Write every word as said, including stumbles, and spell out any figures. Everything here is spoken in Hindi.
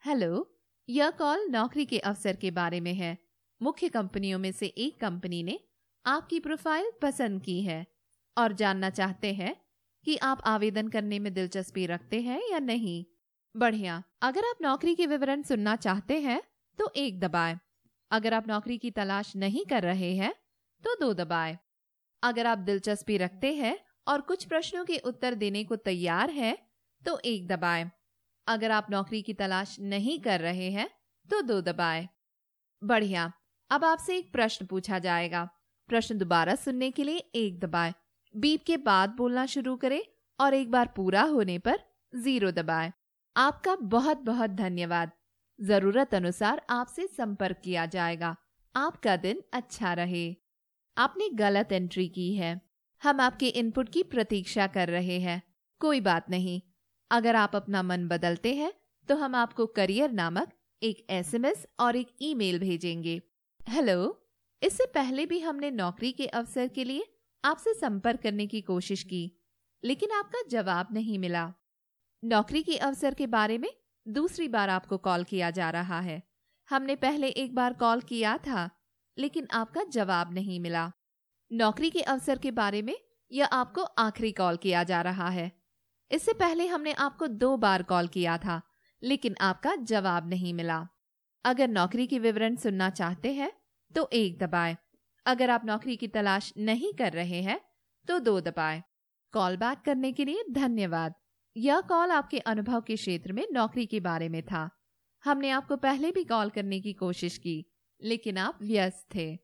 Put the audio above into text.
हेलो, यह कॉल नौकरी के अवसर के बारे में है। मुख्य कंपनियों में से एक कंपनी ने आपकी प्रोफाइल पसंद की है और जानना चाहते हैं कि आप आवेदन करने में दिलचस्पी रखते हैं या नहीं। बढ़िया। अगर आप नौकरी के विवरण सुनना चाहते हैं तो एक दबाएं। अगर आप नौकरी की तलाश नहीं कर रहे हैं तो दो दबाएं। अगर आप दिलचस्पी रखते हैं और कुछ प्रश्नों के उत्तर देने को तैयार हैं तो एक दबाएं। अगर आप नौकरी की तलाश नहीं कर रहे हैं तो दो दबाएं। बढ़िया। अब आपसे एक प्रश्न पूछा जाएगा। प्रश्न दोबारा सुनने के लिए एक दबाएं। बीप के बाद बोलना शुरू करें और एक बार पूरा होने पर जीरो दबाएं। आपका बहुत बहुत धन्यवाद। जरूरत अनुसार आपसे संपर्क किया जाएगा। आपका दिन अच्छा रहे। आपने गलत एंट्री की है। हम आपके इनपुट की प्रतीक्षा कर रहे हैं। कोई बात नहीं। अगर आप अपना मन बदलते हैं तो हम आपको करियर नामक एक एसएमएस और एक ईमेल भेजेंगे। हेलो, इससे पहले भी हमने नौकरी के अवसर के लिए आपसे संपर्क करने की कोशिश की, लेकिन आपका जवाब नहीं मिला। नौकरी के अवसर के बारे में दूसरी बार आपको कॉल किया जा रहा है। हमने पहले एक बार कॉल किया था, लेकिन आपका जवाब नहीं मिला। नौकरी के अवसर के बारे में यह आपको आखिरी कॉल किया जा रहा है। इससे पहले हमने आपको दो बार कॉल किया था, लेकिन आपका जवाब नहीं मिला। अगर नौकरी के विवरण सुनना चाहते हैं तो एक दबाएं। अगर आप नौकरी की तलाश नहीं कर रहे हैं तो दो दबाएं। कॉल बैक करने के लिए धन्यवाद। यह कॉल आपके अनुभव के क्षेत्र में नौकरी के बारे में था। हमने आपको पहले भी कॉल करने की कोशिश की, लेकिन आप व्यस्त थे।